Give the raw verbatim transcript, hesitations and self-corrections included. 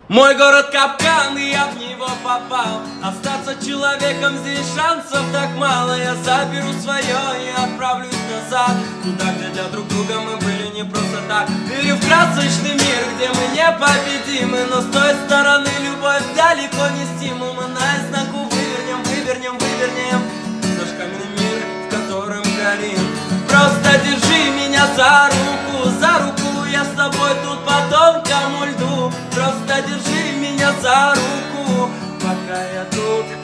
Мой город капкан, и я в него попал. Остаться человеком здесь шансов так мало. Я заберу свое и отправлюсь назад, туда, где для друг друга мы были не просто так. Или в красочный мир, где мы непобедимы, но с той стороны любовь далеко не стимул. Мы наизнанку вывернем, вывернем, вывернем наш каменный мир, в котором горим. Просто держи меня за руку, за руку, я с тобой тут по тонкому льду. Просто держи меня за руку, пока я тут.